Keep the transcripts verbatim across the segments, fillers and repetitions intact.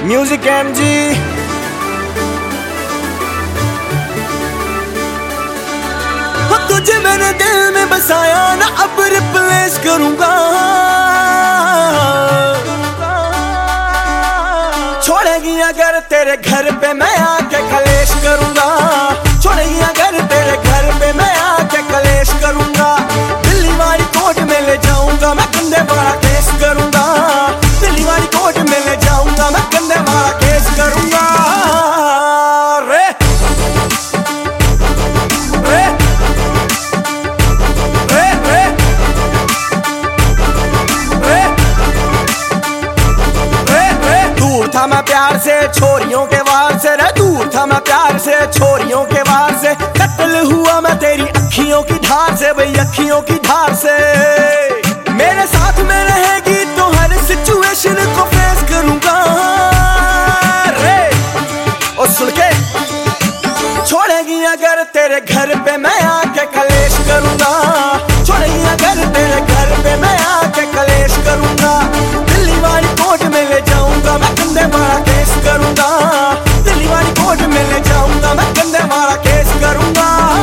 Music M G. तुझे मैंने दिल में बसाया ना, अब रिप्लेस करूंगा। छोड़ेगी अगर तेरे घर पे मैं आके कलेश करूंगा। छोड़ेगी अगर तेरे घर पे मैं आके कलेश करूंगा। दिल्ली वाली कोर्ट में ले जाऊंगा मैं, कंधे वाला केस करूंगा। दिल्ली वाली कोर्ट में ले जाऊंगा मैं, कंधे वाला केस करूंगा। रे रे रे रे रे रे रे दूर था मैं प्यार से छोरियों के वार से, रे दूर था मैं प्यार से छोरियों के वार से। कत्ल हुआ मैं तेरी अखियों की धार से, भाई अखियों की धार से। मेरे साथ में रहेगी तो हर सिचुएशन को फेस करूंगा। रे और सुन के, छोड़ेगी अगर तेरे घर पे मैं आके कलेश करूंगा। छोड़ेगी अगर तेरे घर पे मैं आके कलेश करूंगा। दिल्ली वाली कोर्ट में ले जाऊंगा मैं, कंधे वाला केस करूंगा। दिल्ली वाली कोर्ट में ले जाऊंगा मैं, कंधे वाला केस करूंगा।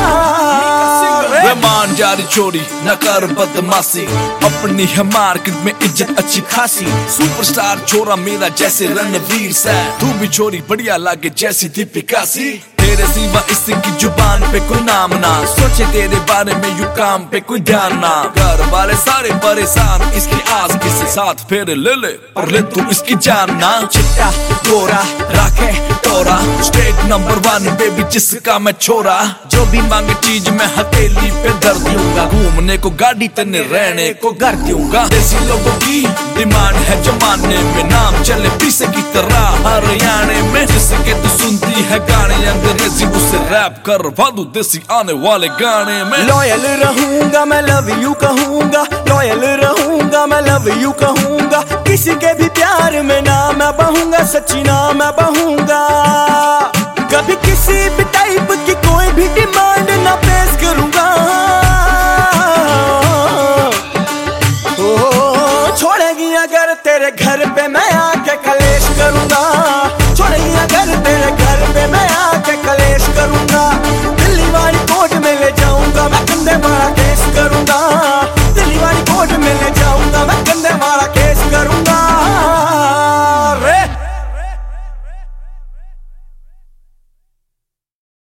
मान जारी चोरी न कर बदमाशी, अपनी है मार्केट में इज्जत अच्छी खासी। सुपरस्टार छोरा मेरा जैसे रणवीर से, तू भी छोरी बढ़िया लागे जैसी दीपिका सी। तेरे सिवा इसकी जुबान पे कोई नाम ना, सोचे तेरे बारे में यू काम पे कोई ध्यान ना। घर वाले सारे परेशान इसकी आस किसे साथ फेरे ले ले, पर ले तू इसकी जान ना। चिट्टा गोरा राखे तोरा, स्टेट नंबर वन बेबी जिसका मैं छोरा। जो भी मांगे चीज मैं हथेली पे धर दूंगा, घूमने को गाड़ी तने रहने को घर दूंगा। देसी लोगों की डिमांड है जमाने में, नाम चले पीसे की तरह हरियाणे में। जिसके तू सुनती है गाने अंग्रेजी, उसे रैप कर भादू देसी आने वाले गाने में। लॉयल रहूंगा मैं, लव यू कहूंगा। लॉयल रहूंगा मैं, लव यू कहूंगा। किसी के भी प्यार में ना मैं बहूंगा, सच्ची ना मैं बहूंगा। कभी किसी भी